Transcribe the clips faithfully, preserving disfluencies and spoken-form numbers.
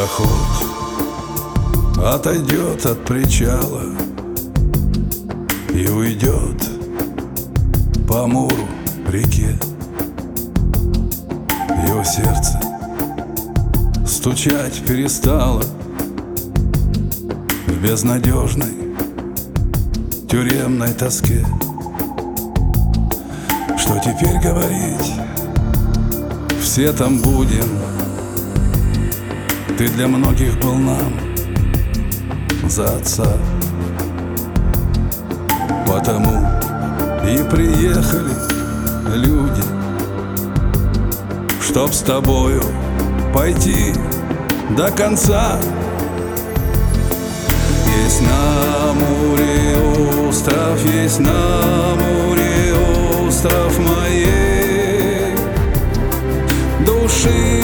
Пароход отойдет от причала и уйдет по Амуру реке. Его сердце стучать перестало в безнадежной тюремной тоске. Что теперь говорить? Все там будем. Ты для многих был нам за отца. Потому и приехали люди, чтоб с тобою пойти до конца. Есть на Амуре остров, есть на Амуре остров моей души.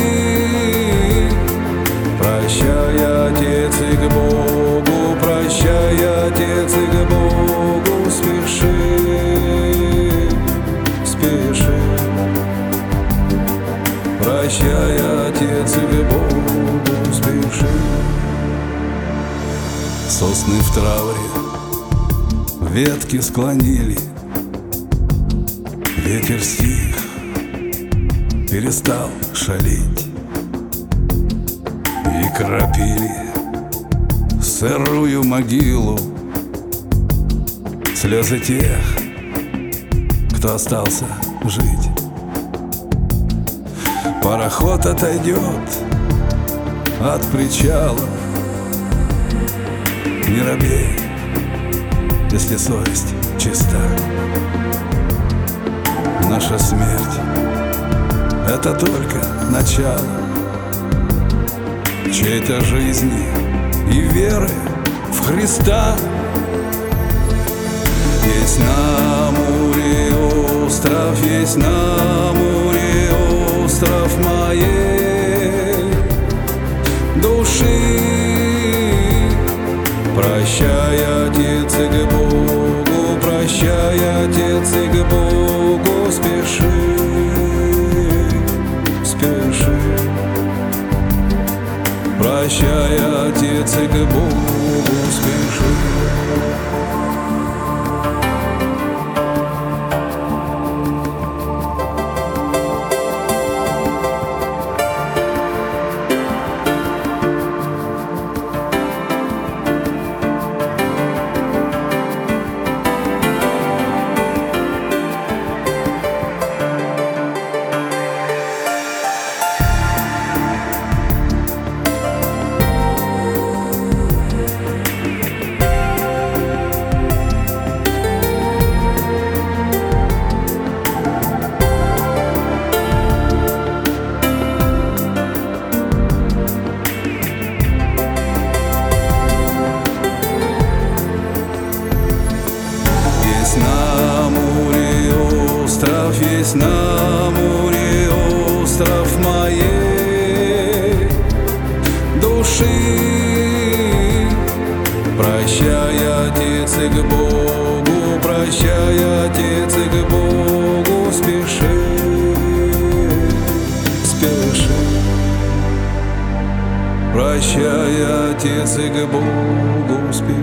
Прощай, Отец, и к Богу, прощай, Отец, и к Богу спеши, спеши. Прощай, Отец, и к Богу спеши. Сосны в трауре ветки склонили, ветер стих, перестал шалить. И кропили сырую могилу слезы тех, кто остался жить. Пароход отойдет от причала. Не робей, если совесть чиста. Наша смерть — это только начало чьей-то жизни и веры в Христа. Есть на Амуре остров, есть на Амуре остров моей души. Прощай, Отец, и к Богу, прощай, Отец, и к Богу спеши, спеши. Прощай, Отец, и к Богу спеши. Есть на Амуре остров моей души. Прощай, Отец, и к Богу, прощай, Отец, и к Богу спеши, спеши. Прощай, Отец, и к Богу спеши.